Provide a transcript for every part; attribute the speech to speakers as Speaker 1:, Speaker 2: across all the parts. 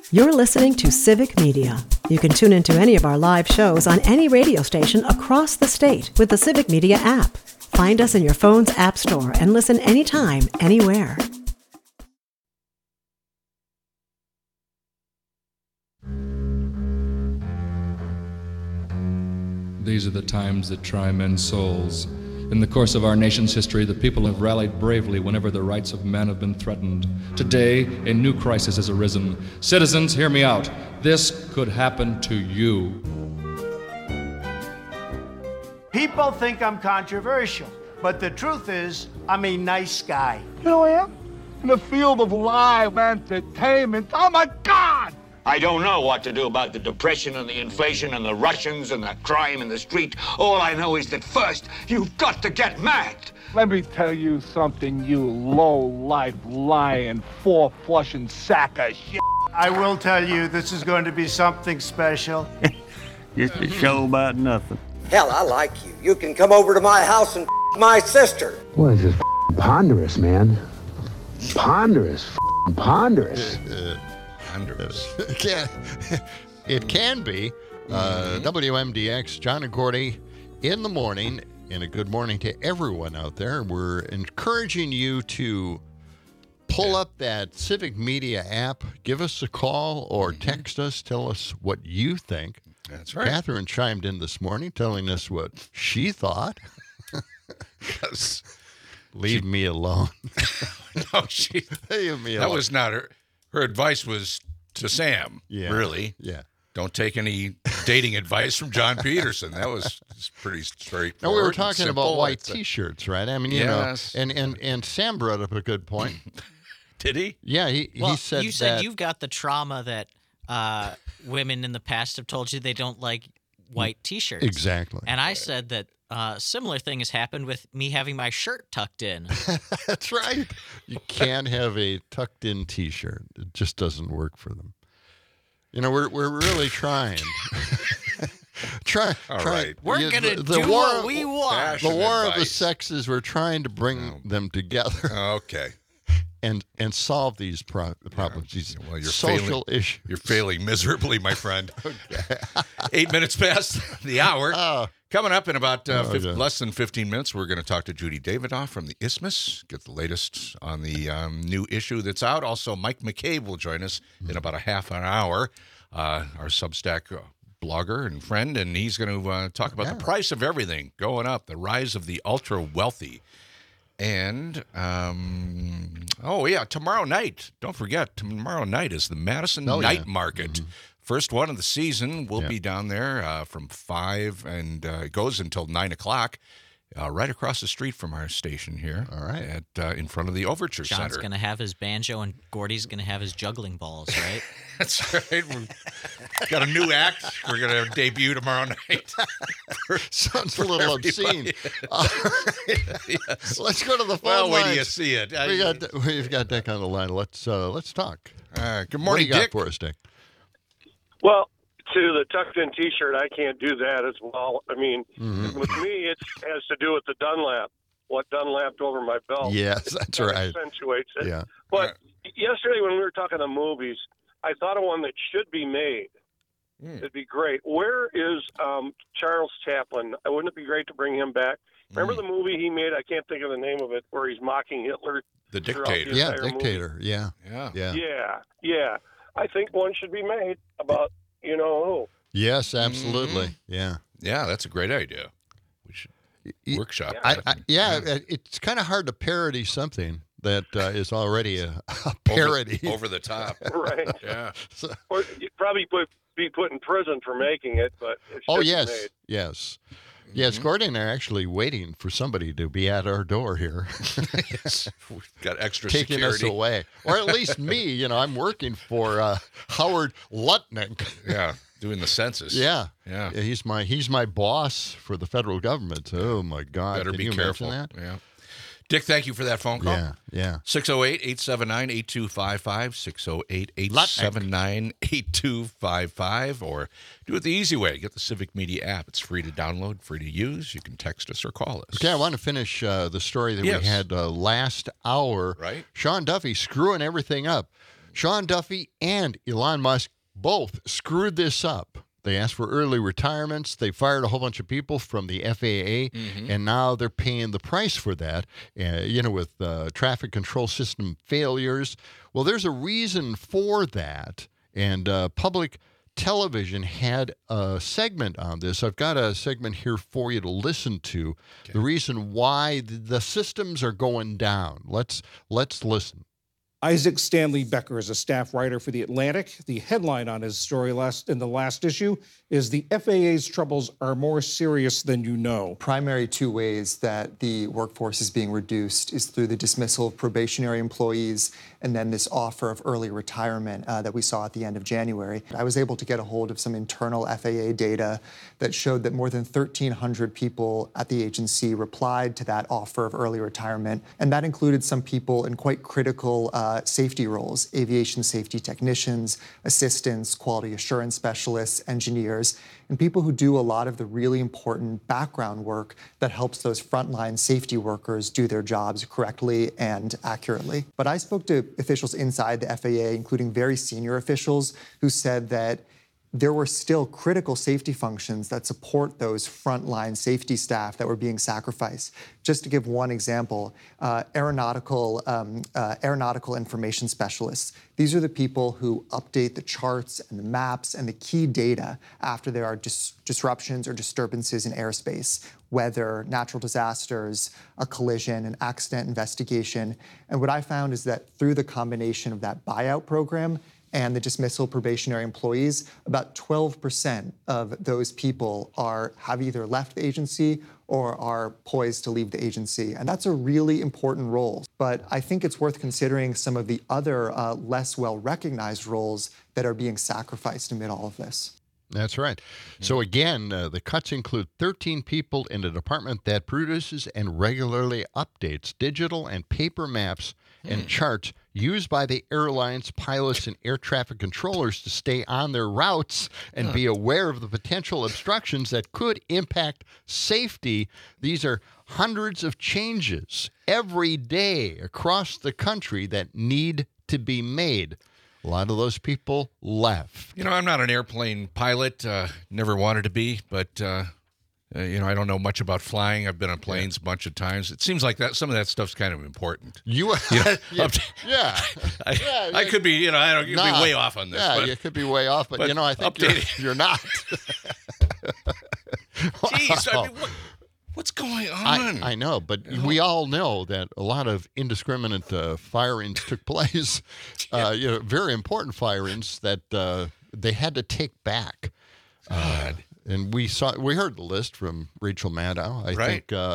Speaker 1: You're listening to Civic Media. You can tune into any of our live shows on any radio station across the state with the Civic Media app. Find us in your phone's app store and listen anytime, anywhere.
Speaker 2: These are the times that try men's souls. In the course of our nation's history, the people have rallied bravely whenever the rights of men have been threatened. Today, a new crisis has arisen. Citizens, hear me out. This could happen to you.
Speaker 3: People think I'm controversial, but the truth is, I'm a nice guy.
Speaker 4: You know I am? In the field of live entertainment, oh my God!
Speaker 5: I don't know what to do about the depression and the inflation and the Russians and the crime in the street. All I know is that first, you've got to get mad.
Speaker 4: Let me tell you something, you low-life, lying, four-flushing sack of shit.
Speaker 3: I will tell you, this is going to be something special.
Speaker 6: Just a show about nothing.
Speaker 7: Hell, I like you. You can come over to my house and my sister.
Speaker 8: What is this ponderous, man? Ponderous. Ponderous.
Speaker 9: It can be. WMDX, John and Gordy in the morning, and a good morning to everyone out there. We're encouraging you to pull up that Civic Media app, give us a call or text us, tell us what you think.
Speaker 10: That's right.
Speaker 9: Catherine chimed in this morning telling us what she thought. Leave me alone.
Speaker 10: No,
Speaker 9: leave me alone.
Speaker 10: That was not her. Her advice was to Sam, really.
Speaker 9: Yeah.
Speaker 10: Don't take any dating advice from John Peterson. That was pretty straightforward.
Speaker 9: No, we were talking about white T-shirts, right? I mean, you know, and Sam brought up a good point.
Speaker 10: Did he?
Speaker 9: Yeah, he said
Speaker 11: you said you've got the trauma that women in the past have told you they don't like white T-shirts.
Speaker 9: Exactly.
Speaker 11: And I said that similar thing has happened with me having my shirt tucked in.
Speaker 9: That's right. You can't have a tucked-in T-shirt. It just doesn't work for them. You know, we're really trying.
Speaker 10: All right.
Speaker 11: We're going to do what we want.
Speaker 9: The war of the sexes, we're trying to bring them together.
Speaker 10: Okay.
Speaker 9: And solve these problems, these social issues.
Speaker 10: You're failing miserably, my friend. Okay. 8 minutes past the hour. Coming up in about less than 15 minutes, we're going to talk to Judy Davidoff from the Isthmus, get the latest on the new issue that's out. Also, Mike McCabe will join us in about a half an hour, our Substack blogger and friend, and he's going to talk about the price of everything going up, the rise of the ultra-wealthy. And, tomorrow night, don't forget, tomorrow night is the Madison Night Market. Mm-hmm. First one of the season. We'll be down there from 5, and it goes until 9 o'clock, right across the street from our station here.
Speaker 9: All right.
Speaker 10: In front of the Overture Center.
Speaker 11: John's going to have his banjo, and Gordy's going to have his juggling balls, right?
Speaker 10: That's right. We've got a new act. We're going to debut tomorrow night.
Speaker 9: Sounds a little obscene.
Speaker 10: Yes.
Speaker 9: Let's go to the phone
Speaker 10: Well,
Speaker 9: lines.
Speaker 10: wait till you see it.
Speaker 9: We've got Dick on the line. Let's talk.
Speaker 10: Good morning,
Speaker 9: what do you
Speaker 10: Dick.
Speaker 9: got for us, Dick?
Speaker 12: Well, to the tucked-in T-shirt, I can't do that as well. I mean, with me, it has to do with the Dunlap, what Dunlapped over my belt.
Speaker 9: Yes, that's right.
Speaker 12: Accentuates it.
Speaker 9: Yeah.
Speaker 12: But yesterday when we were talking the movies, I thought of one that should be made. It'd be great. Where is Charles Chaplin? Wouldn't it be great to bring him back? Remember the movie he made? I can't think of the name of it, where he's mocking Hitler.
Speaker 10: The Dictator.
Speaker 9: Yeah, Dictator.
Speaker 12: Movie.
Speaker 9: Yeah.
Speaker 12: I think one should be made about who.
Speaker 9: Yes, absolutely.
Speaker 10: Yeah, that's a great idea. We should workshop.
Speaker 9: It's kind of hard to parody something that is already a parody.
Speaker 10: Over the top.
Speaker 12: Right.
Speaker 10: Yeah.
Speaker 12: Or you'd probably be put in prison for making it, but it should be made.
Speaker 9: Yes. Yes, Gordon and I are actually waiting for somebody to be at our door here.
Speaker 10: Yes, we've got extra
Speaker 9: taking
Speaker 10: security.
Speaker 9: us away. Or at least me, I'm working for Howard Lutnick.
Speaker 10: Yeah, doing the census.
Speaker 9: Yeah. He's my boss for the federal government. Oh, my God.
Speaker 10: Better
Speaker 9: Can
Speaker 10: be
Speaker 9: you
Speaker 10: careful.
Speaker 9: imagine that?
Speaker 10: Yeah. Dick, thank you for that phone call.
Speaker 9: Yeah.
Speaker 10: 608-879-8255, 608-879-8255, or do it the easy way. Get the Civic Media app. It's free to download, free to use. You can text us or call us.
Speaker 9: Okay, I want to finish the story that we had last hour.
Speaker 10: Right.
Speaker 9: Sean Duffy screwing everything up. Sean Duffy and Elon Musk both screwed this up. They asked for early retirements. They fired a whole bunch of people from the FAA, and now they're paying the price for that, with traffic control system failures. Well, there's a reason for that, and public television had a segment on this. I've got a segment here for you to listen to. Okay. The reason why the systems are going down. Let's listen.
Speaker 13: Isaac Stanley Becker is a staff writer for The Atlantic. The headline on his story in the last issue is "The FAA's troubles are more serious than you know."
Speaker 14: Primary two ways that the workforce is being reduced is through the dismissal of probationary employees and then this offer of early retirement that we saw at the end of January. I was able to get a hold of some internal FAA data that showed that more than 1,300 people at the agency replied to that offer of early retirement, and that included some people in quite critical safety roles: aviation safety technicians, assistants, quality assurance specialists, engineers, and people who do a lot of the really important background work that helps those frontline safety workers do their jobs correctly and accurately. But I spoke to officials inside the FAA, including very senior officials, who said that there were still critical safety functions that support those frontline safety staff that were being sacrificed. Just to give one example, aeronautical information specialists. These are the people who update the charts and the maps and the key data after there are disruptions or disturbances in airspace, weather, natural disasters, a collision, an accident investigation. And what I found is that through the combination of that buyout program and the dismissal of probationary employees, about 12% of those people have either left the agency or are poised to leave the agency. And that's a really important role. But I think it's worth considering some of the other less well-recognized roles that are being sacrificed amid all of this.
Speaker 9: That's right. So again, the cuts include 13 people in a department that produces and regularly updates digital and paper maps and charts used by the airlines, pilots, and air traffic controllers to stay on their routes and be aware of the potential obstructions that could impact safety. These are hundreds of changes every day across the country that need to be made. A lot of those people left.
Speaker 10: I'm not an airplane pilot, never wanted to be, but I don't know much about flying. I've been on planes a bunch of times. It seems like that some of that stuff's kind of important.
Speaker 9: I
Speaker 10: could be, I don't, you'd be way off on this.
Speaker 9: Yeah,
Speaker 10: but,
Speaker 9: you could be way off, but I think you're not.
Speaker 10: Jeez, what's going on?
Speaker 9: I know, but we all know that a lot of indiscriminate firings took place. Very important firings that they had to take back. And we heard the list from Rachel Maddow. I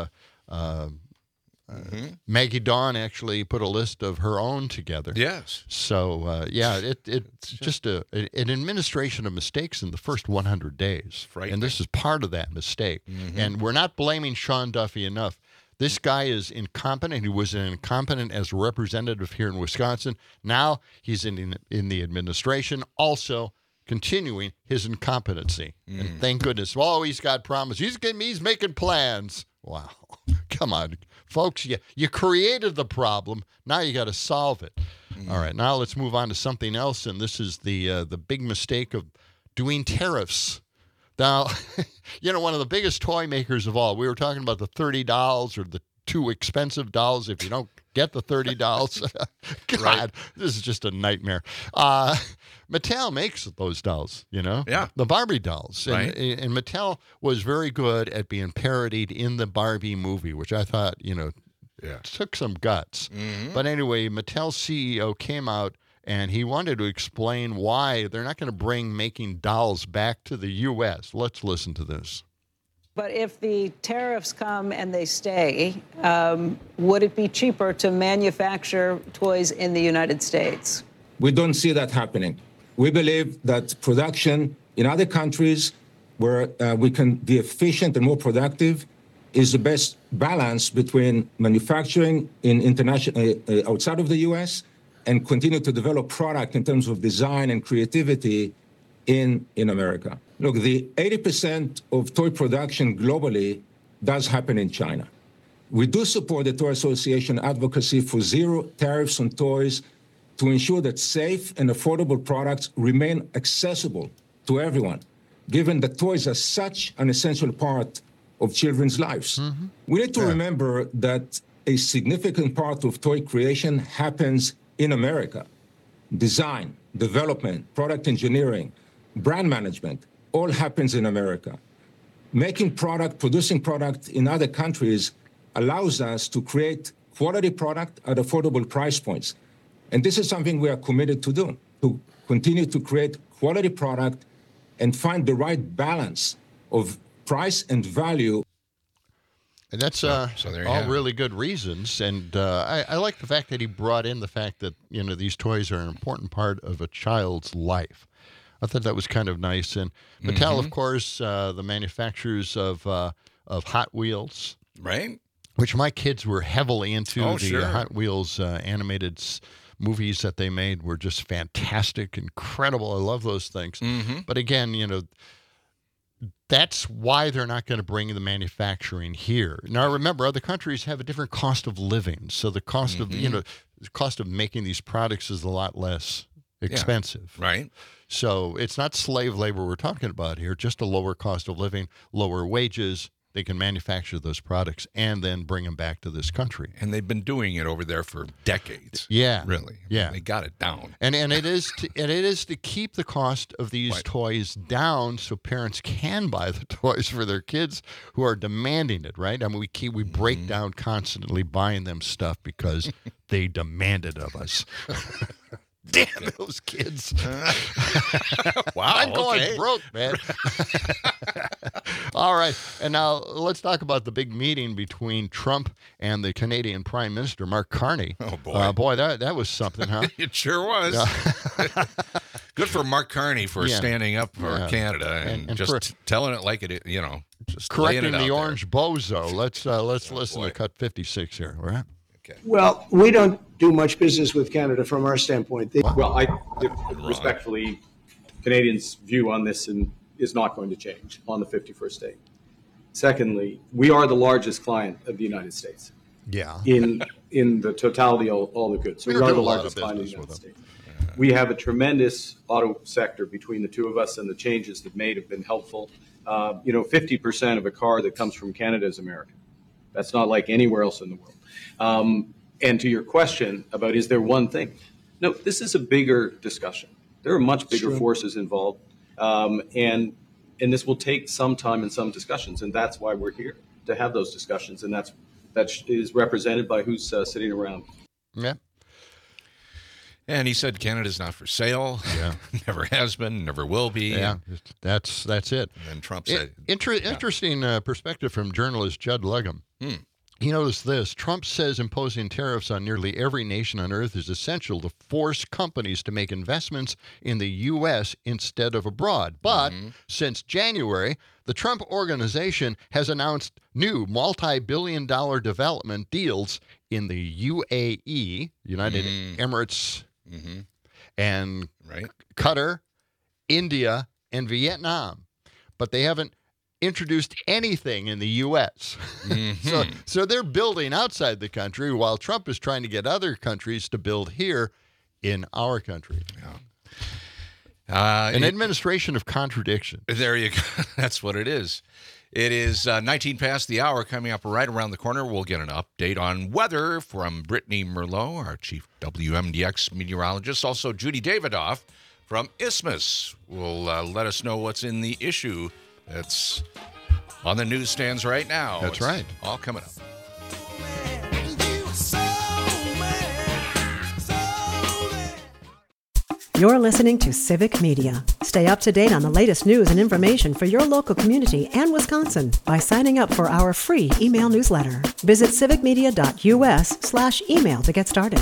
Speaker 9: think Maggie Dawn actually put a list of her own together.
Speaker 10: Yes.
Speaker 9: So it's just an administration of mistakes in the first 100 days, and this is part of that mistake. And we're not blaming Sean Duffy enough. This guy is incompetent. He was incompetent as a representative here in Wisconsin. Now he's in the administration, also continuing his incompetency. And thank goodness. Oh, he's got promises. He's making plans. Wow. Come on, folks. You created the problem. Now you got to solve it. All right. Now let's move on to something else. And this is the big mistake of doing tariffs. Now, one of the biggest toy makers of all, we were talking about the $30 or the too expensive dolls if you don't get the $30. God, this is just a nightmare. Mattel makes those dolls,
Speaker 10: Yeah.
Speaker 9: The Barbie dolls.
Speaker 10: Right.
Speaker 9: And Mattel was very good at being parodied in the Barbie movie, which I thought, took some guts. But anyway, Mattel's CEO came out and he wanted to explain why they're not going to bring making dolls back to the U.S. Let's listen to this.
Speaker 15: But if the tariffs come and they stay, would it be cheaper to manufacture toys in the United States?
Speaker 16: We don't see that happening. We believe that production in other countries where we can be efficient and more productive is the best balance between manufacturing in international outside of the U.S. and continue to develop product in terms of design and creativity in America. Look, the 80% of toy production globally does happen in China. We do support the Toy Association advocacy for zero tariffs on toys to ensure that safe and affordable products remain accessible to everyone, given that toys are such an essential part of children's lives. We need to remember that a significant part of toy creation happens in America. Design, development, product engineering, brand management, all happens in America. Producing product in other countries allows us to create quality product at affordable price points. And this is something we are committed to do, to continue to create quality product and find the right balance of price and value.
Speaker 9: And that's all really good reasons. And I like the fact that he brought in the fact that, these toys are an important part of a child's life. I thought that was kind of nice. And Mattel, of course, the manufacturers of Hot Wheels.
Speaker 10: Right.
Speaker 9: Which my kids were heavily into. Hot Wheels animated movies that they made were just fantastic, incredible. I love those things. But again, that's why they're not going to bring the manufacturing here. Now, remember, other countries have a different cost of living. So the cost of, the cost of making these products is a lot less expensive.
Speaker 10: Yeah, right.
Speaker 9: So it's not slave labor we're talking about here, just a lower cost of living, lower wages. They can manufacture those products and then bring them back to this country.
Speaker 10: And they've been doing it over there for decades.
Speaker 9: Yeah.
Speaker 10: Really.
Speaker 9: Yeah.
Speaker 10: They got it down.
Speaker 9: And it is to keep the cost of these toys down so parents can buy the toys for their kids who are demanding it, right? I mean, we break down constantly buying them stuff because they demand it of us. Damn those kids.
Speaker 10: Wow.
Speaker 9: I'm going broke, man. All right. And now let's talk about the big meeting between Trump and the Canadian Prime Minister, Mark Carney.
Speaker 10: Oh, boy.
Speaker 9: Boy, that was something, huh?
Speaker 10: It sure was. Good for Mark Carney for standing up for Canada and just telling it like it, just
Speaker 9: correcting the orange bozo. Let's listen to cut 56 here, all right?
Speaker 17: Well, we don't do much business with Canada from our standpoint.
Speaker 18: Respectfully, Canadians' view on this is not going to change on the 51st day. Secondly, we are the largest client of the United States.
Speaker 9: Yeah.
Speaker 18: In the totality of all the goods. So we are the largest client in the United States. We have a tremendous auto sector between the two of us, and the changes that made have been helpful. 50% of a car that comes from Canada is American. That's not like anywhere else in the world. And to your question about is there one thing? No, this is a bigger discussion. There are much bigger forces involved, and this will take some time and some discussions, and that's why we're here, to have those discussions, and that is represented by who's sitting around.
Speaker 9: Yeah.
Speaker 10: And he said Canada's not for sale.
Speaker 9: Yeah.
Speaker 10: Never has been, never will be.
Speaker 9: Yeah, that's it.
Speaker 10: And Trump said...
Speaker 9: Interesting perspective from journalist Judd Legum. He noticed this. Trump says imposing tariffs on nearly every nation on earth is essential to force companies to make investments in the U.S. instead of abroad. But since January, the Trump Organization has announced new multi-billion-dollar development deals in the UAE, United Emirates, and Qatar, India, and Vietnam. But they haven't introduced anything in the U.S. So they're building outside the country while Trump is trying to get other countries to build here in our country. An administration of contradiction.
Speaker 10: There you go. That's what it is. It is 19 past the hour. Coming up right around the corner, we'll get an update on weather from Brittany Merlot, our chief WMDX meteorologist. Also, Judy Davidoff from Isthmus will let us know what's in the issue that's on the newsstands right now.
Speaker 9: That's right.
Speaker 10: All coming up.
Speaker 1: You're listening to Civic Media. Stay up to date on the latest news and information for your local community and Wisconsin by signing up for our free email newsletter. Visit civicmedia.us/email to get started.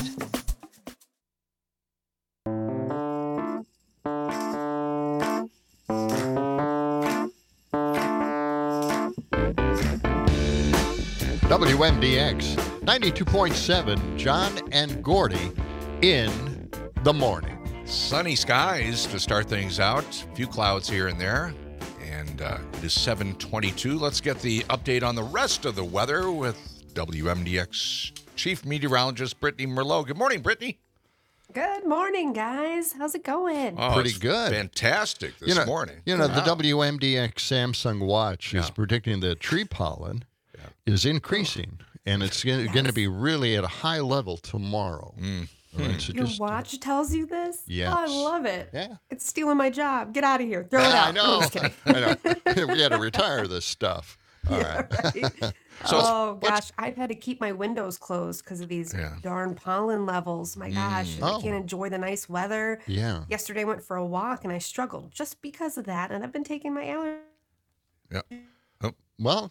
Speaker 9: WMDX 92.7, John and Gordy in the morning.
Speaker 10: Sunny skies to start things out. A few clouds here and there. And it is 7:22. Let's get the update on the rest of the weather with WMDX Chief Meteorologist Brittany Merlot. Good morning, Brittany.
Speaker 19: Good morning, guys. How's it going?
Speaker 10: Oh,
Speaker 9: Pretty
Speaker 10: it's
Speaker 9: good.
Speaker 10: Fantastic this morning.
Speaker 9: The WMDX Samsung watch is predicting that tree pollen is increasing, and it's going to be really at a high level tomorrow. All right, so
Speaker 19: Your watch tells you this?
Speaker 9: Yes.
Speaker 19: Oh, I love it.
Speaker 9: Yeah.
Speaker 19: It's stealing my job. Get out of here. Throw it out.
Speaker 9: I know.
Speaker 19: I'm just kidding.
Speaker 9: I know. We got to retire this stuff. All right.
Speaker 19: Oh, gosh. I've had to keep my windows closed because of these darn pollen levels. My gosh. I can't enjoy the nice weather.
Speaker 9: Yeah.
Speaker 19: Yesterday I went for a walk and I struggled just because of that. And I've been taking my allergy.
Speaker 10: Yeah. Oh.
Speaker 9: Well.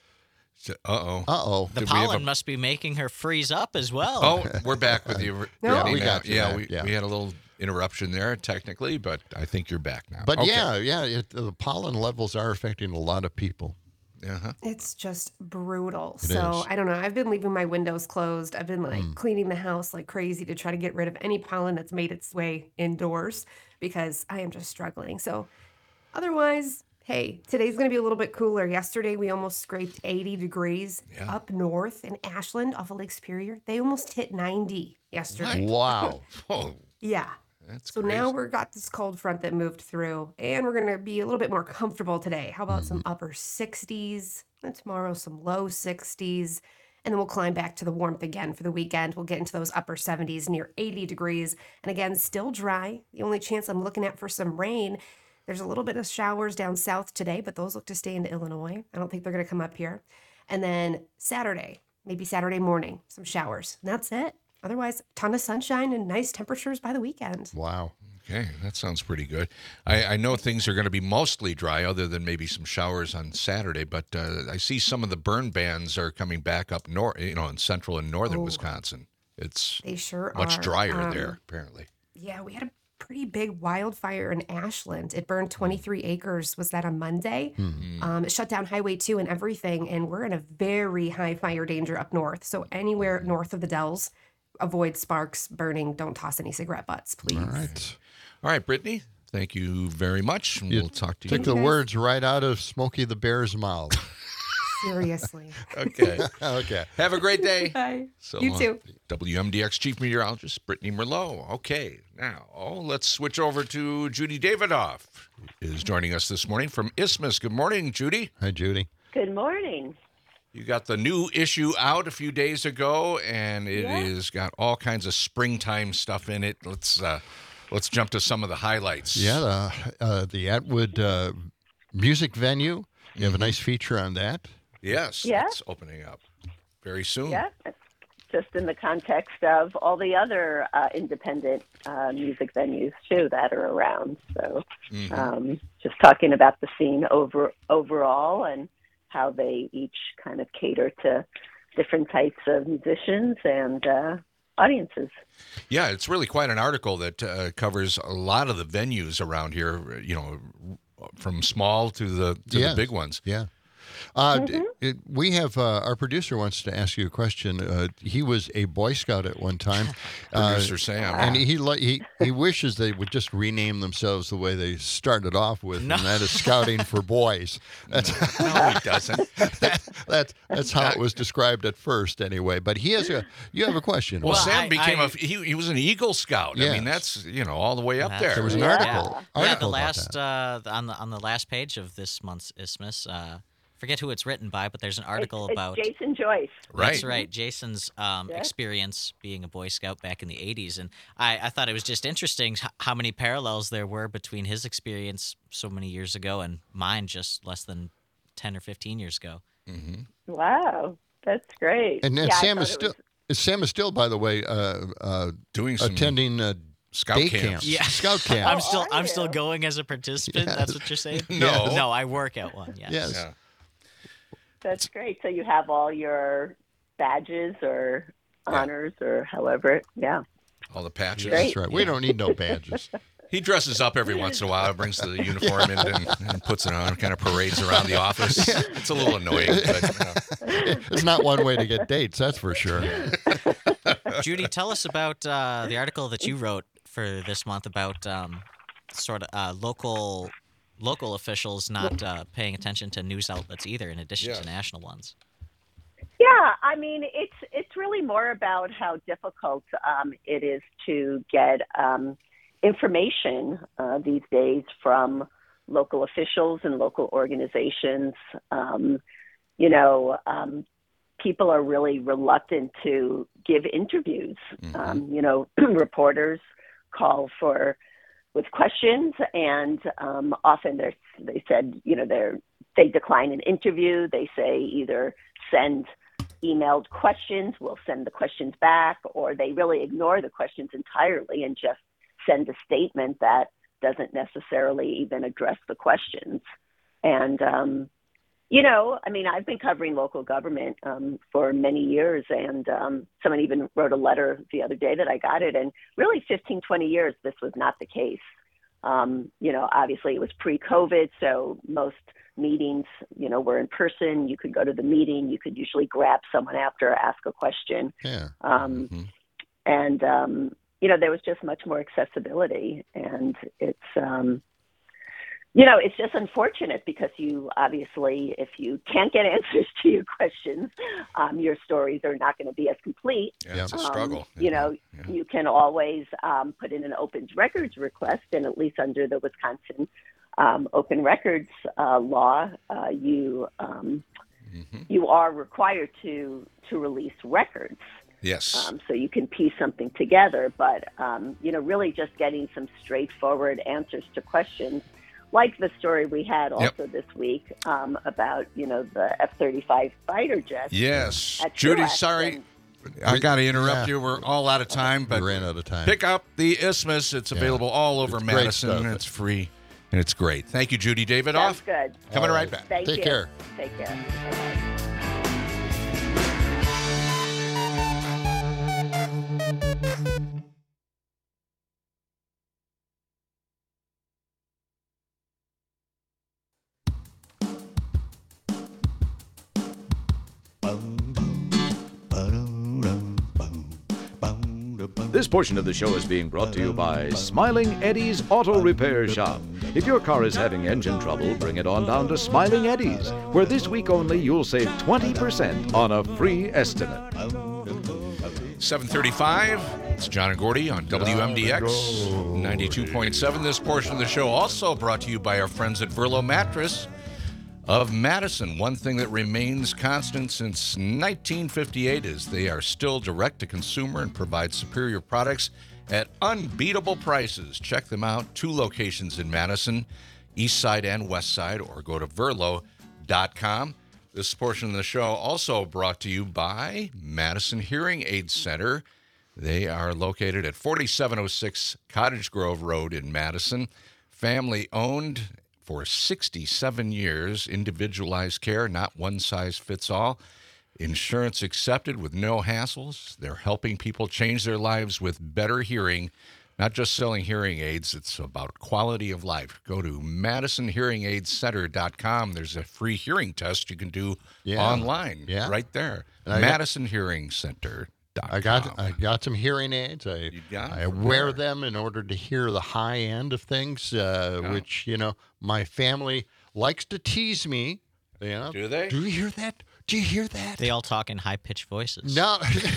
Speaker 10: Uh-oh.
Speaker 11: The pollen must be making her freeze up as well.
Speaker 10: Oh, we're back with you.
Speaker 19: No.
Speaker 9: We got you.
Speaker 10: Yeah, we had a little interruption there technically, but I think you're back now.
Speaker 9: But
Speaker 10: okay.
Speaker 9: the pollen levels are affecting a lot of people.
Speaker 10: Uh-huh.
Speaker 19: It's just brutal.
Speaker 9: It
Speaker 19: So
Speaker 9: is.
Speaker 19: I don't know. I've been leaving my windows closed. I've been cleaning the house like crazy to try to get rid of any pollen that's made its way indoors because I am just struggling. So otherwise, hey, today's going to be a little bit cooler. Yesterday, we almost scraped 80 degrees up north in Ashland off of Lake Superior. They almost hit 90 yesterday.
Speaker 9: Wow.
Speaker 10: Oh,
Speaker 19: Yeah.
Speaker 10: that's
Speaker 19: So
Speaker 10: crazy.
Speaker 19: now we've got this cold front that moved through, and we're going to be a little bit more comfortable today. How about some upper 60s, and tomorrow some low 60s, and then we'll climb back to the warmth again for the weekend. We'll get into those upper 70s, near 80 degrees, and again, still dry. The only chance I'm looking at for some rain, there's a little bit of showers down south today, but those look to stay into Illinois. I don't think they're going to come up here. And then Saturday, maybe Saturday morning, some showers, and that's it. Otherwise, ton of sunshine and nice temperatures by the weekend.
Speaker 9: Wow.
Speaker 10: Okay, that sounds pretty good. I know things are going to be mostly dry, other than maybe some showers on Saturday. But I see some of the burn bans are coming back up north, in central and northern Wisconsin. It's
Speaker 19: They sure
Speaker 10: much
Speaker 19: are.
Speaker 10: drier there, apparently.
Speaker 19: Yeah, we had a pretty big wildfire in Ashland. It burned 23 acres. Was that on Monday? It shut down Highway 2 and everything. And we're in a very high fire danger up north. So anywhere north of the Dells, avoid sparks, burning. Don't toss any cigarette butts, please.
Speaker 10: All right, Brittany, thank you very much. And we'll talk to you.
Speaker 9: Took the words right out of Smokey the Bear's mouth.
Speaker 19: Seriously.
Speaker 10: Okay.
Speaker 9: Okay.
Speaker 10: Have a great day.
Speaker 19: Bye.
Speaker 10: So
Speaker 19: You too.
Speaker 10: WMDX Chief Meteorologist Brittany Merlot. Okay, now let's switch over to Judy Davidoff, is joining us this morning from Isthmus. Good morning, Judy.
Speaker 9: Hi, Judy.
Speaker 20: Good morning.
Speaker 10: You got the new issue out a few days ago, and it has got all kinds of springtime stuff in it. Let's jump to some of the highlights.
Speaker 9: Yeah, the Atwood Music Venue. You have a nice feature on that.
Speaker 10: Yes,
Speaker 20: Yeah.
Speaker 10: it's opening up very soon.
Speaker 20: Yeah, just in the context of all the other independent music venues, too, that are around. So just talking about the scene overall and how they each kind of cater to different types of musicians and audiences.
Speaker 10: Yeah, it's really quite an article that covers a lot of the venues around here, from small to the big ones.
Speaker 9: Yeah. We have our producer wants to ask you a question. He was a Boy Scout at one time.
Speaker 10: Producer Sam.
Speaker 9: And he wishes they would just rename themselves the way they started off with, and that is Scouting for Boys.
Speaker 10: No, he doesn't.
Speaker 9: That's how it was described at first, anyway. But you have a question.
Speaker 10: Well, Sam became he was an Eagle Scout. I mean, that's all the way up there.
Speaker 9: There was an article.
Speaker 11: Yeah, the
Speaker 9: about
Speaker 11: last
Speaker 9: that.
Speaker 11: on the last page of this month's Isthmus. Forget who it's written by, but there's an article
Speaker 20: It's
Speaker 11: about
Speaker 20: Jason Joyce.
Speaker 11: That's right, Jason's experience being a Boy Scout back in the 80s, and I thought it was just interesting how many parallels there were between his experience so many years ago and mine just less than 10 or 15 years ago.
Speaker 10: Mm-hmm.
Speaker 20: Wow, that's great.
Speaker 9: And
Speaker 20: Yeah,
Speaker 9: Sam is still, by the way,
Speaker 10: doing some
Speaker 9: attending
Speaker 10: scout
Speaker 9: day
Speaker 10: camps.
Speaker 11: Yeah,
Speaker 9: scout camps.
Speaker 11: I'm still going as a participant.
Speaker 9: Yes.
Speaker 11: That's what you're saying?
Speaker 10: No.
Speaker 11: no, I work at one. Yes.
Speaker 9: Yes.
Speaker 10: Yeah.
Speaker 20: That's great. So you have all your badges or honors or however. Yeah.
Speaker 10: All the patches.
Speaker 9: That's right. We don't need no badges.
Speaker 10: He dresses up every once in a while, brings the uniform in and puts it on, kind of parades around the office. It's a little annoying, but
Speaker 9: It's not one way to get dates, that's for sure.
Speaker 11: Judy, tell us about the article that you wrote for this month about local officials not paying attention to news outlets either, in addition to national ones.
Speaker 20: Yeah, I mean, it's really more about how difficult it is to get information these days from local officials and local organizations. People are really reluctant to give interviews. Reporters call with questions, and often they said, they decline an interview. They say either send emailed questions, we'll send the questions back, or they really ignore the questions entirely and just send a statement that doesn't necessarily even address the questions. And, I've been covering local government for many years, and someone even wrote a letter the other day that I got it, and really 15, 20 years, this was not the case. Obviously it was pre-COVID, so most meetings, were in person. You could go to the meeting. You could usually grab someone after, ask a question.
Speaker 9: Yeah.
Speaker 20: And, there was just much more accessibility. And it's just unfortunate because obviously, if you can't get answers to your questions, your stories are not going to be as complete.
Speaker 10: Yeah, it's a struggle.
Speaker 20: You can always put in an open records request, and at least under the Wisconsin open records law, you are required to release records.
Speaker 10: Yes.
Speaker 20: So you can piece something together, but really just getting some straightforward answers to questions, like the story we had also this week about the F-35 fighter jets.
Speaker 10: Yes, Judy. Sorry. I got to interrupt you. We're all out of time, but
Speaker 9: we ran out of time.
Speaker 10: Pick up the Isthmus. It's available all over Madison. It's free, and it's great. Thank you, Judy Davidoff.
Speaker 20: Sounds good.
Speaker 10: Coming right back.
Speaker 20: Thank you.
Speaker 9: Take care.
Speaker 20: Take care.
Speaker 21: This portion of the show is being brought to you by Smiling Eddie's Auto Repair Shop. If your car is having engine trouble, bring it on down to Smiling Eddie's, where this week only you'll save 20% on a free estimate.
Speaker 10: 7:35. It's John and Gordy on WMDX 92.7. This portion of the show also brought to you by our friends at Verlo Mattress of Madison. One thing that remains constant since 1958 is they are still direct to consumer and provide superior products at unbeatable prices. Check them out. 2 locations in Madison, East Side and West Side, or go to verlo.com. This portion of the show also brought to you by Madison Hearing Aid Center. They are located at 4706 Cottage Grove Road in Madison. Family owned for 67 years. Individualized care, not one size fits all. Insurance accepted with no hassles. They're helping people change their lives with better hearing. Not just selling hearing aids, it's about quality of life. Go to MadisonHearingAidCenter.com. There's a free hearing test you can do online right there. MadisonHearingCenter.com.
Speaker 9: I got some hearing aids. I wear them in order to hear the high end of things, which, my family likes to tease me.
Speaker 10: Do they?
Speaker 9: Do you hear that? Do you hear that?
Speaker 11: They all talk in high-pitched voices.
Speaker 9: No,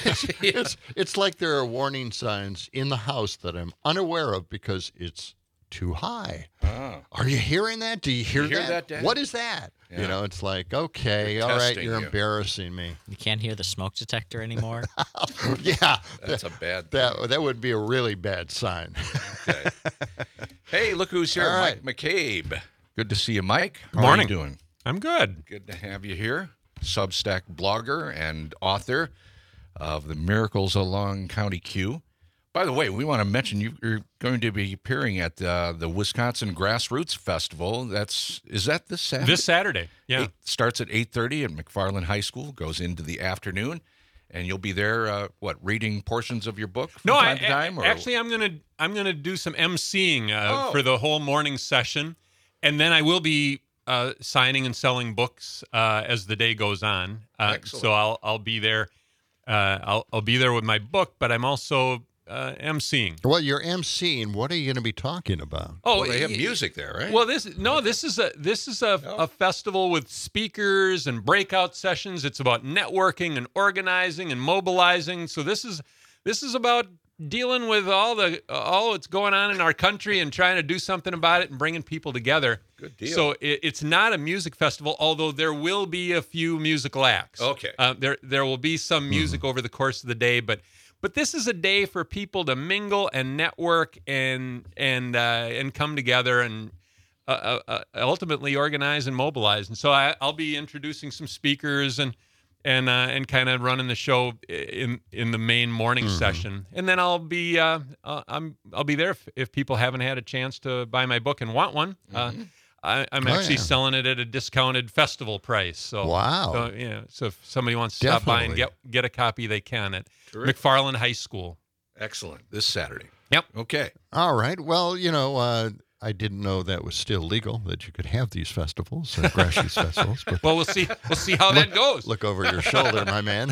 Speaker 9: it's like there are warning signs in the house that I'm unaware of because it's too high.
Speaker 10: Oh.
Speaker 9: Are you hearing that? Do you hear
Speaker 10: that, Dad?
Speaker 9: What is that?
Speaker 10: Yeah.
Speaker 9: It's like, okay, all right, you're embarrassing me.
Speaker 11: You can't hear the smoke detector anymore?
Speaker 9: Yeah.
Speaker 10: That's a bad
Speaker 9: thing. That would be a really bad sign.
Speaker 10: Okay. Hey, look who's here.
Speaker 9: Right.
Speaker 10: Mike McCabe. Good to see you, Mike. How
Speaker 22: Morning.
Speaker 10: are you doing?
Speaker 22: I'm good.
Speaker 10: Good to have you here. Substack blogger and author of The Miracles Along County Q. By the way, we want to mention you're going to be appearing at the Wisconsin Grassroots Festival. Is that this Saturday?
Speaker 22: This Saturday, yeah.
Speaker 10: It starts at 8:30 at McFarland High School, goes into the afternoon, and you'll be there, reading portions of your book from time to time?
Speaker 22: Actually, I'm gonna do some emceeing for the whole morning session, and then I will be signing and selling books as the day goes on. So I'll be there. I'll be there with my book, but I'm also emceeing.
Speaker 9: Well, you're emceeing. What are you going to be talking about?
Speaker 22: Oh,
Speaker 10: well, they have music there, right?
Speaker 22: Well, this is a festival with speakers and breakout sessions. It's about networking and organizing and mobilizing. So this is about dealing with all that's going on in our country and trying to do something about it and bringing people together.
Speaker 10: Good deal.
Speaker 22: So it's not a music festival, although there will be a few musical acts.
Speaker 10: Okay.
Speaker 22: There will be some music over the course of the day, but this is a day for people to mingle and network and come together and ultimately organize and mobilize. And so I'll be introducing some speakers and kind of running the show in the main morning session, and then I'll be there if people haven't had a chance to buy my book and want one. I'm actually selling it at a discounted festival price. So
Speaker 9: wow!
Speaker 22: So if somebody wants to stop by and get a copy, they can at McFarland High School.
Speaker 10: Excellent. This Saturday.
Speaker 22: Yep.
Speaker 10: Okay.
Speaker 9: All right. Well, I didn't know that was still legal, that you could have these festivals, Grashey's festivals. But
Speaker 22: well, we'll see how that goes.
Speaker 9: Look over your shoulder, my man.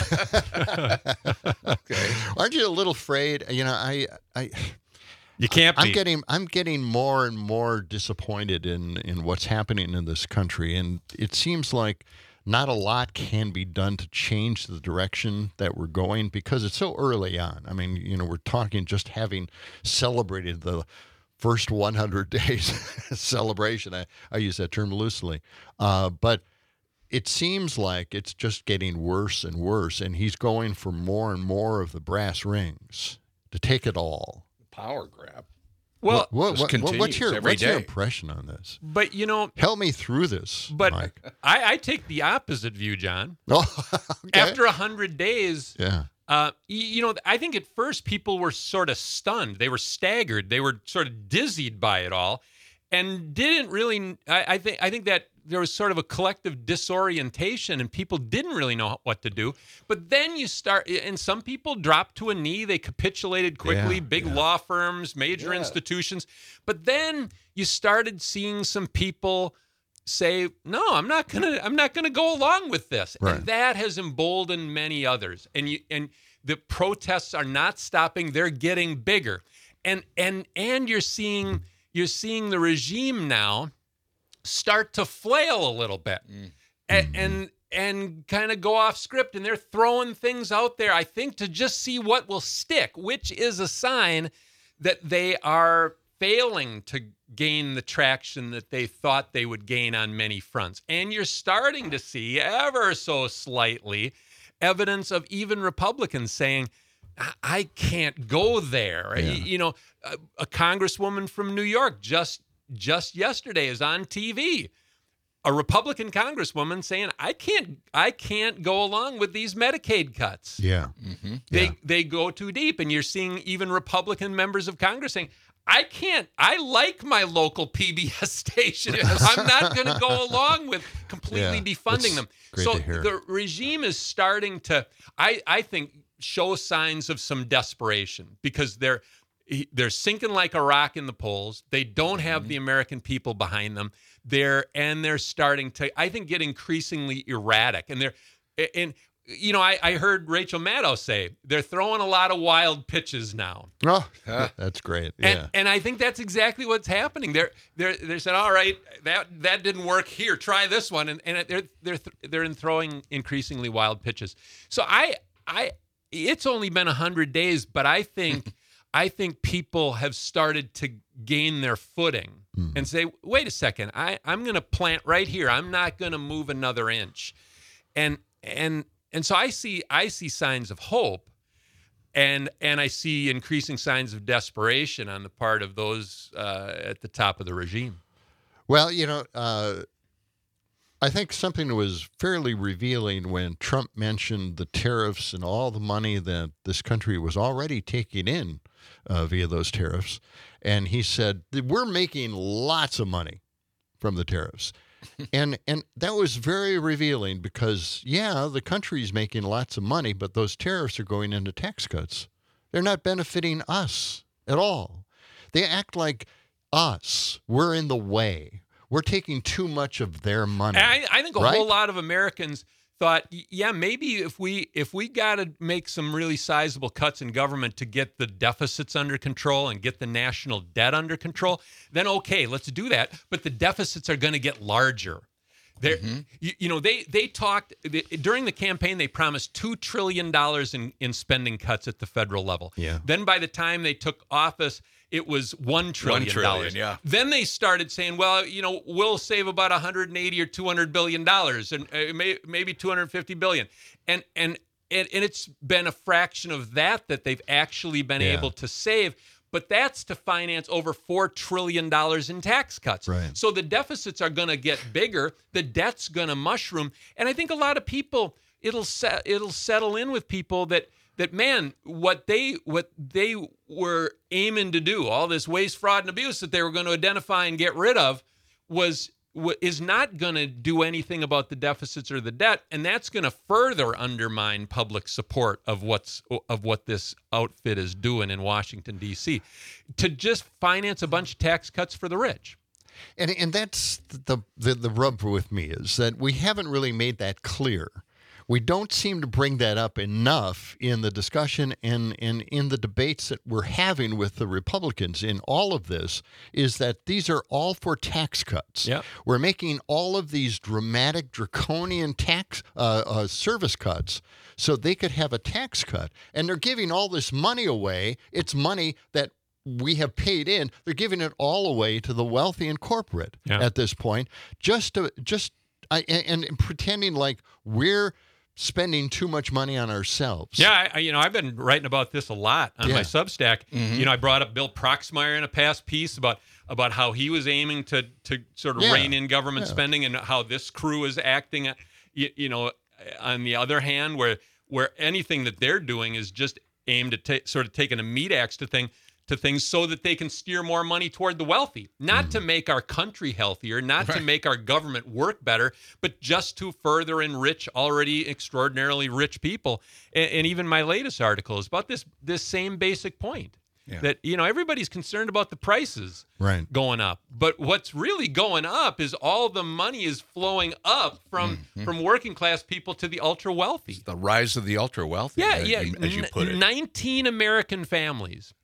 Speaker 9: Okay. Aren't you a little afraid?
Speaker 22: You can't be.
Speaker 9: I'm getting more and more disappointed in what's happening in this country, and it seems like not a lot can be done to change the direction that we're going because it's so early on. I mean, we're talking just having celebrated the first 100 days celebration. I use that term loosely. But it seems like it's just getting worse and worse, and he's going for more and more of the brass rings to take it all.
Speaker 10: Power grab.
Speaker 22: Well,
Speaker 9: what's your impression on this?
Speaker 22: But
Speaker 9: help me through this,
Speaker 22: but
Speaker 9: Mike.
Speaker 22: I take the opposite view, John.
Speaker 9: Oh, okay.
Speaker 22: After 100 days,
Speaker 9: yeah.
Speaker 22: I think at first people were sort of stunned. They were staggered. They were sort of dizzied by it all, and didn't really. I think that there was sort of a collective disorientation, and people didn't really know what to do. But then you start, and some people dropped to a knee. They capitulated quickly. Big law firms, major institutions. But then you started seeing some people say, no, I'm not gonna go along with this.
Speaker 9: Right.
Speaker 22: And that has emboldened many others. And the protests are not stopping, they're getting bigger. And you're seeing the regime now start to flail a little bit and kind of go off script, and they're throwing things out there, I think, to just see what will stick, which is a sign that they are failing to gain the traction that they thought they would gain on many fronts. And you're starting to see, ever so slightly, evidence of even Republicans saying, I can't go there. Yeah. A congresswoman from New York just yesterday is on TV. A Republican congresswoman saying, I can't go along with these Medicaid cuts.
Speaker 9: Yeah.
Speaker 22: Mm-hmm. They go too deep. And you're seeing even Republican members of Congress saying, I like my local PBS station. I'm not going to go along with completely defunding them. So the regime is starting to, I think, show signs of some desperation because they're sinking like a rock in the polls. They don't have the American people behind them. They're starting to, I think, get increasingly erratic. I heard Rachel Maddow say they're throwing a lot of wild pitches now.
Speaker 9: Oh, that's great. Yeah.
Speaker 22: And I think that's exactly what's happening. They said, all right, that didn't work here. Try this one, and they're throwing increasingly wild pitches. So it's only been 100 days, but I think people have started to gain their footing and say, wait a second, I'm going to plant right here. I'm not going to move another inch. And so I see signs of hope, and I see increasing signs of desperation on the part of those at the top of the regime.
Speaker 9: Well, I think something was fairly revealing when Trump mentioned the tariffs and all the money that this country was already taking in via those tariffs. And he said, we're making lots of money from the tariffs. And that was very revealing because, the country's making lots of money, but those tariffs are going into tax cuts. They're not benefiting us at all. They act like us. We're in the way. We're taking too much of their money.
Speaker 22: And I think a whole lot of Americans thought, yeah, maybe if we got to make some really sizable cuts in government to get the deficits under control and get the national debt under control, then okay, let's do that. But the deficits are going to get larger. They talked during the campaign. They promised $2 trillion in spending cuts at the federal level.
Speaker 9: Yeah.
Speaker 22: Then by the time they took office, it was $1 trillion.
Speaker 10: $1 trillion, yeah.
Speaker 22: Then they started saying, well, we'll save about $180 or $200 billion, and maybe $250 billion, and it's been a fraction of that they've actually been able to save. But that's to finance over $4 trillion in tax cuts.
Speaker 9: Right.
Speaker 22: So the deficits are going to get bigger. The debt's going to mushroom. And I think a lot of people, it'll settle in with people that man, what they were aiming to do, all this waste, fraud, and abuse that they were going to identify and get rid of, is not going to do anything about the deficits or the debt, and that's going to further undermine public support of what this outfit is doing in Washington, D.C., to just finance a bunch of tax cuts for the rich.
Speaker 9: And that's the rub with me, is that we haven't really made that clear. We don't seem to bring that up enough in the discussion and in the debates that we're having with the Republicans in all of this, is that these are all for tax cuts.
Speaker 22: Yep.
Speaker 9: We're making all of these dramatic, draconian tax service cuts so they could have a tax cut. And they're giving all this money away. It's money that we have paid in. They're giving it all away to the wealthy and corporate at this point, and pretending like we're spending too much money on ourselves.
Speaker 22: Yeah, I've been writing about this a lot on my Substack.
Speaker 9: Mm-hmm.
Speaker 22: I brought up Bill Proxmire in a past piece about how he was aiming to sort of rein in government spending, and how this crew is acting. On the other hand, where anything that they're doing is just aimed at sort of taking a meat axe to things so that they can steer more money toward the wealthy, not to make our country healthier, not to make our government work better, but just to further enrich already extraordinarily rich people. And even my latest article is about this same basic point.
Speaker 10: Yeah.
Speaker 22: That, everybody's concerned about the prices going up. But what's really going up is all the money is flowing up from working class people to the ultra wealthy.
Speaker 10: The rise of the ultra wealthy, as you put it.
Speaker 22: 19 American families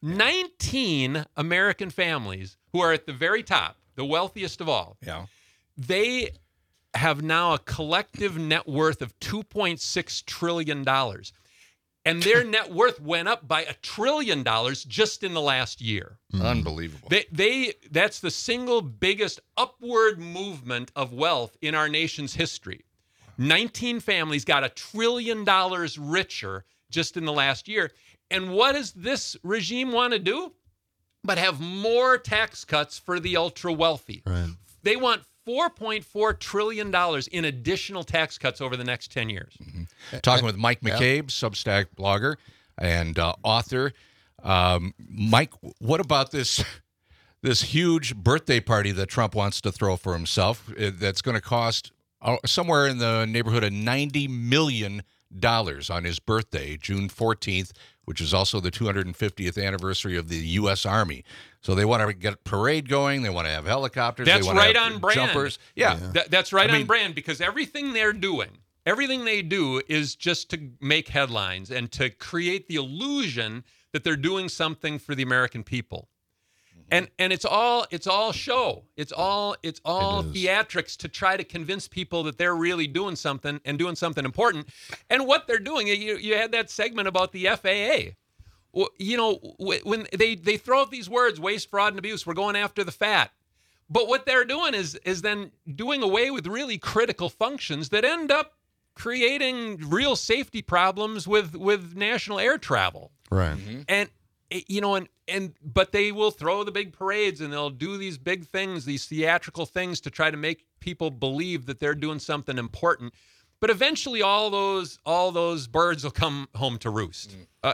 Speaker 22: who are at the very top, the wealthiest of all.
Speaker 10: Yeah.
Speaker 22: They have now a collective net worth of $2.6 trillion. And their net worth went up by $1 trillion just in the last year.
Speaker 10: Unbelievable.
Speaker 22: That's the single biggest upward movement of wealth in our nation's history. 19 families got $1 trillion richer just in the last year. And what does this regime want to do? But have more tax cuts for the ultra wealthy.
Speaker 9: Right.
Speaker 22: They want $4.4 trillion in additional tax cuts over the next 10 years.
Speaker 10: Mm-hmm. Talking with Mike McCabe, Substack blogger and author. Mike, what about this huge birthday party that Trump wants to throw for himself that's going to cost somewhere in the neighborhood of $90 million on his birthday, June 14th, which is also the 250th anniversary of the U.S. Army. So they want to get a parade going. They want to have helicopters.
Speaker 22: That's
Speaker 10: they want
Speaker 22: right
Speaker 10: to have
Speaker 22: on brand.
Speaker 10: Jumpers. Yeah.
Speaker 22: That's right on brand, because everything they do is just to make headlines and to create the illusion that they're doing something for the American people. And it's all show. It's all theatrics to try to convince people that they're really doing something and doing something important. And what they're doing, you had that segment about the FAA. Well, when they throw out these words, waste, fraud, and abuse, we're going after the fat. But what they're doing is then doing away with really critical functions that end up creating real safety problems with national air travel.
Speaker 9: Right.
Speaker 22: And but they will throw the big parades and they'll do these big things, these theatrical things, to try to make people believe that they're doing something important. But eventually all those birds will come home to roost.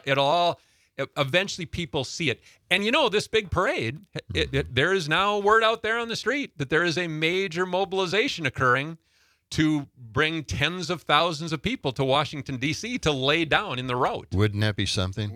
Speaker 22: Eventually people see it. And this big parade, there is now word out there on the street that there is a major mobilization occurring to bring tens of thousands of people to Washington, D.C. to lay down in the route.
Speaker 9: Wouldn't that be something?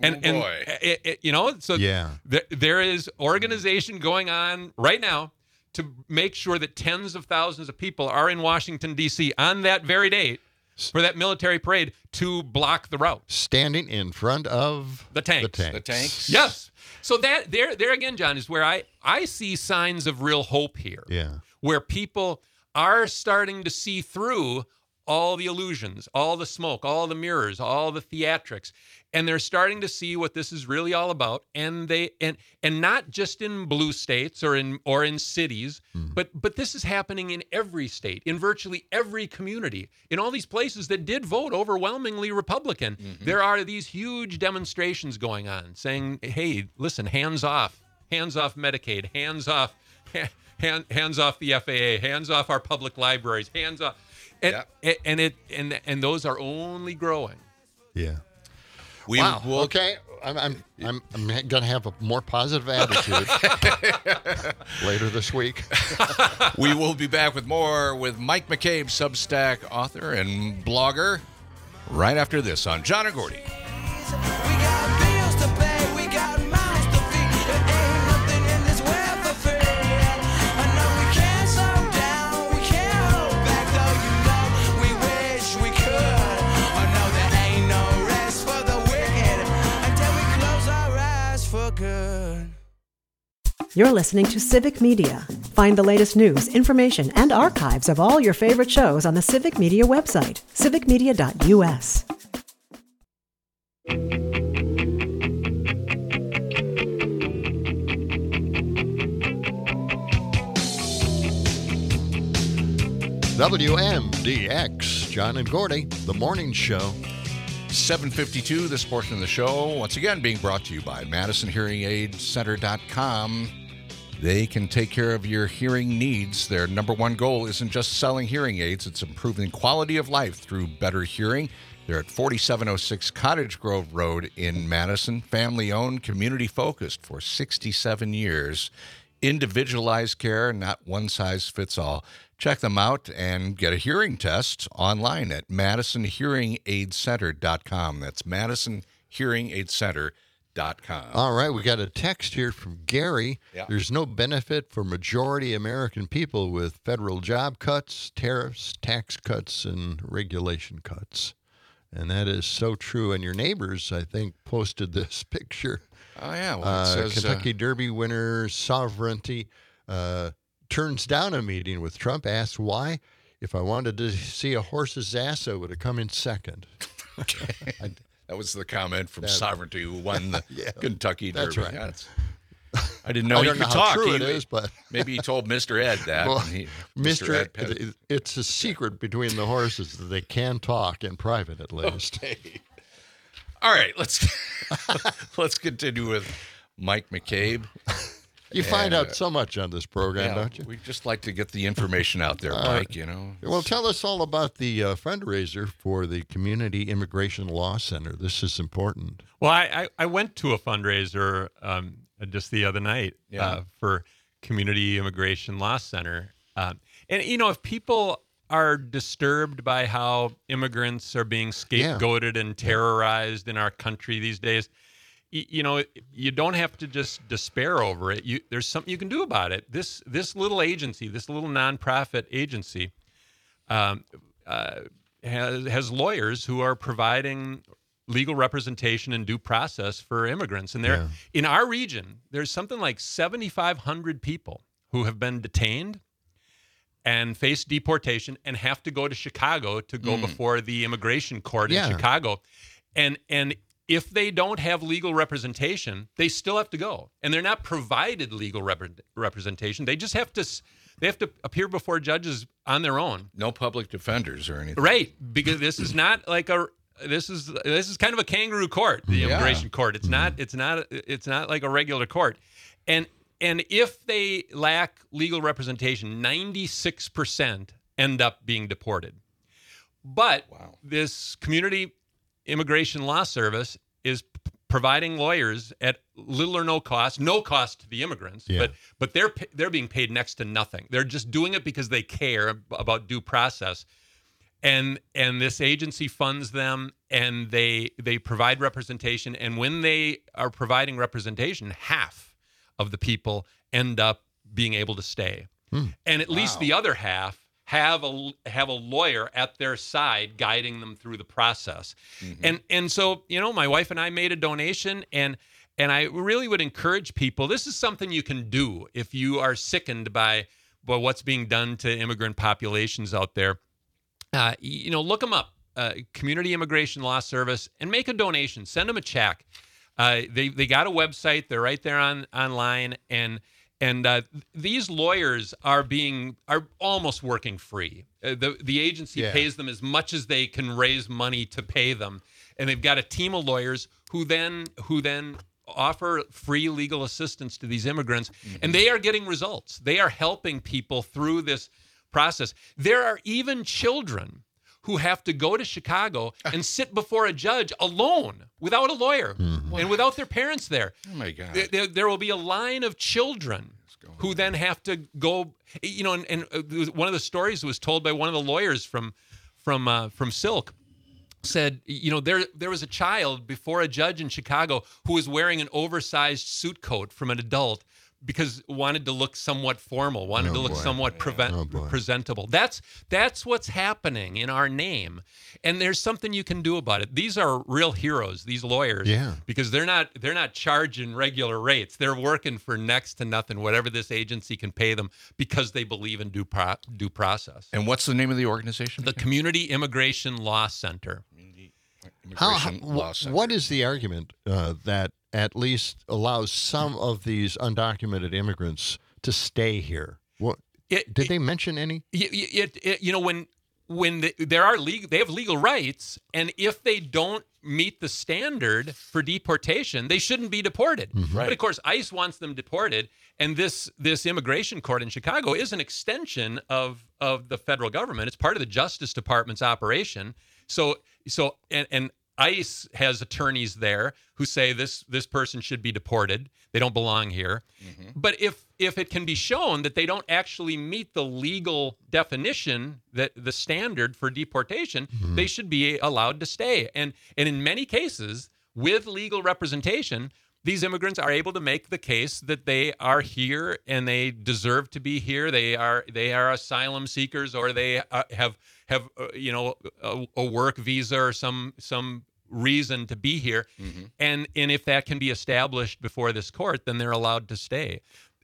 Speaker 22: There is organization going on right now to make sure that tens of thousands of people are in Washington, D.C. on that very date for that military parade to block the route.
Speaker 9: Standing in front of
Speaker 22: the tanks.
Speaker 10: The tanks.
Speaker 22: Yes. So that there again, John, is where I see signs of real hope here.
Speaker 9: Yeah.
Speaker 22: Where people are starting to see through all the illusions, all the smoke, all the mirrors, all the theatrics, and they're starting to see what this is really all about. And they and not just in blue states or in cities, but this is happening in every state, in virtually every community, in all these places that did vote overwhelmingly Republican. There are these huge demonstrations going on saying, "Hey, listen, hands off Medicaid, hands off the FAA, hands off our public libraries, hands off." And those are only growing.
Speaker 9: Yeah. Wow. Okay. I'm gonna have a more positive attitude later this week.
Speaker 10: We will be back with more with Mike McCabe, Substack author and blogger, right after this on John and Gordy.
Speaker 1: You're listening to Civic Media. Find the latest news, information, and archives of all your favorite shows on the Civic Media website, civicmedia.us.
Speaker 9: WMDX, John and Gordy, the morning show.
Speaker 10: 7:52, this portion of the show, once again being brought to you by MadisonHearingAidCenter.com. They can take care of your hearing needs. Their number one goal isn't just selling hearing aids, it's improving quality of life through better hearing. They're at 4706 Cottage Grove Road in Madison. Family-owned, community-focused for 67 years. Individualized care, not one size fits all. Check them out and get a hearing test online at MadisonHearingAidCenter.com. That's MadisonHearingAidCenter.com.
Speaker 9: All right, we got a text here from Gary.
Speaker 10: Yeah.
Speaker 9: There's no benefit for majority American people with federal job cuts, tariffs, tax cuts, and regulation cuts. And that is so true. And your neighbors, I think, posted this picture.
Speaker 10: Oh, yeah. Well, it says,
Speaker 9: Kentucky Derby winner Sovereignty turns down a meeting with Trump, asks why. If I wanted to see a horse's ass, I would have come in second.
Speaker 10: Okay. That was the comment from Sovereignty, who won the Kentucky Derby.
Speaker 9: That's right.
Speaker 10: Yeah, I didn't know he could talk.
Speaker 9: True it is, but
Speaker 10: maybe he told Mr. Ed that.
Speaker 9: Well,
Speaker 10: Mr. Ed Pettit.
Speaker 9: It's a secret between the horses that they can talk in private, at least.
Speaker 10: Okay. All right, let's continue with Mike McCabe.
Speaker 9: You find out so much on this program, don't you?
Speaker 10: We just like to get the information out there, Mike, you know.
Speaker 9: Well, tell us all about the fundraiser for the Community Immigration Law Center. This is important.
Speaker 22: Well, I went to a fundraiser just the other night for Community Immigration Law Center. And, you know, if people are disturbed by how immigrants are being scapegoated and terrorized in our country these days, you know, you don't have to just despair over it. There's something you can do about it. This little agency, this little nonprofit agency, has lawyers who are providing legal representation and due process for immigrants. And in our region, there's something like 7,500 people who have been detained and face deportation and have to go to Chicago to go before the immigration court in Chicago. And if they don't have legal representation, they still have to go. And they're not provided legal representation. They just have to appear before judges on their own.
Speaker 10: No public defenders or anything.
Speaker 22: Right, because this is not like this is kind of a kangaroo court, the immigration court. It's not like a regular court. And if they lack legal representation, 96% end up being deported. But this Community Immigration Law Service is providing lawyers at little or no cost to the immigrants, but they're being paid next to nothing. They're just doing it because they care about due process. And this agency funds them, and they provide representation. And when they are providing representation, half of the people end up being able to stay. And at least the other half have a lawyer at their side guiding them through the process. And so, my wife and I made a donation, and I really would encourage people, this is something you can do if you are sickened by what's being done to immigrant populations out there. Look them up, Community Immigration Law Service, and make a donation. Send them a check. They got a website. They're right there online, and these lawyers are almost working free. The agency pays them as much as they can raise money to pay them, and they've got a team of lawyers who then offer free legal assistance to these immigrants, and they are getting results. They are helping people through this process. There are even children who have to go to Chicago and sit before a judge alone, without a lawyer, and without their parents there.
Speaker 10: Oh my God!
Speaker 22: There will be a line of children who then have to go. And one of the stories was told by one of the lawyers from Silk. Said, there was a child before a judge in Chicago who was wearing an oversized suit coat from an adult because wanted to look somewhat formal, wanted to look somewhat presentable. That's what's happening in our name, and there's something you can do about it. These are real heroes, these lawyers, because they're not charging regular rates. They're working for next to nothing, whatever this agency can pay them, because they believe in due process.
Speaker 10: And what's the name of the organization?
Speaker 22: The Community Immigration Law Center.
Speaker 9: What is the argument that at least allows some of these undocumented immigrants to stay here? Did they mention any?
Speaker 22: When they have legal rights, and if they don't meet the standard for deportation, they shouldn't be deported. But of course, ICE wants them deported, and this immigration court in Chicago is an extension of the federal government. It's part of the Justice Department's operation. So ICE has attorneys there who say this person should be deported. They don't belong here. But if it can be shown that they don't actually meet the legal definition, that the standard for deportation, they should be allowed to stay. And in many cases, with legal representation, these immigrants are able to make the case that they are here and they deserve to be here. They are asylum seekers, or they have a work visa or some reason to be here. And if that can be established before this court, then they're allowed to stay.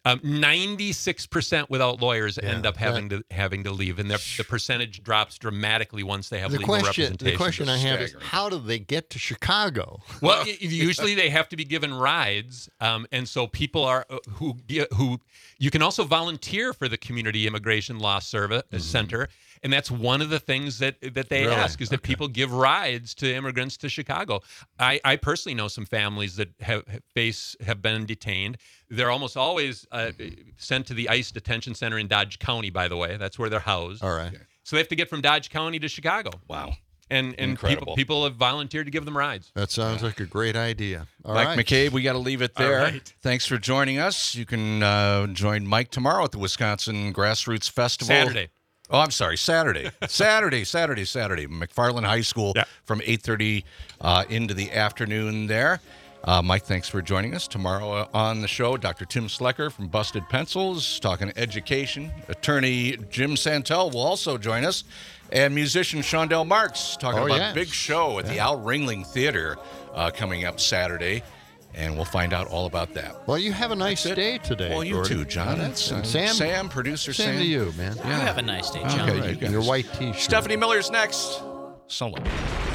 Speaker 22: 96% without lawyers end up having to leave, and the percentage drops dramatically once they have legal representation.
Speaker 9: The question I have is, how do they get to Chicago?
Speaker 22: Well, usually they have to be given rides, and so people are who you can also volunteer for the Community Immigration Law Service Center. And that's one of the things that they ask, is that people give rides to immigrants to Chicago. I personally know some families that have been detained. They're almost always sent to the ICE detention center in Dodge County, by the way. That's where they're housed.
Speaker 9: All right.
Speaker 22: So they have to get from Dodge County to Chicago.
Speaker 10: Wow.
Speaker 22: And people have volunteered to give them rides.
Speaker 9: That sounds like a great idea.
Speaker 10: Mike McCabe, we got to leave it there.
Speaker 22: Right.
Speaker 10: Thanks for joining us. You can join Mike tomorrow at the Wisconsin Grassroots Festival.
Speaker 22: Saturday.
Speaker 10: Oh, I'm sorry, Saturday. Saturday. McFarland High School from 8:30 into the afternoon there. Mike, thanks for joining us. Tomorrow on the show, Dr. Tim Slecker from Busted Pencils, talking education. Attorney Jim Santel will also join us. And musician Shondell Marks talking about Big Show at the Al Ringling Theater coming up Saturday. And we'll find out all about that.
Speaker 9: Well, you have a nice day today.
Speaker 10: Well, you too, John. And Sam, producer Sam.
Speaker 9: Same to you, man.
Speaker 11: You have a nice day, John.
Speaker 9: Okay, you your white T-shirt.
Speaker 10: Stephanie Miller's next. So long.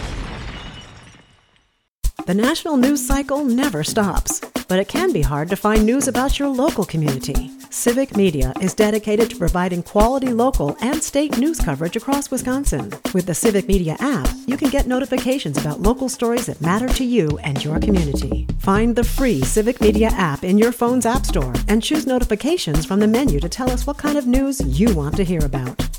Speaker 1: The national news cycle never stops, but it can be hard to find news about your local community. Civic Media is dedicated to providing quality local and state news coverage across Wisconsin. With the Civic Media app, you can get notifications about local stories that matter to you and your community. Find the free Civic Media app in your phone's app store and choose notifications from the menu to tell us what kind of news you want to hear about.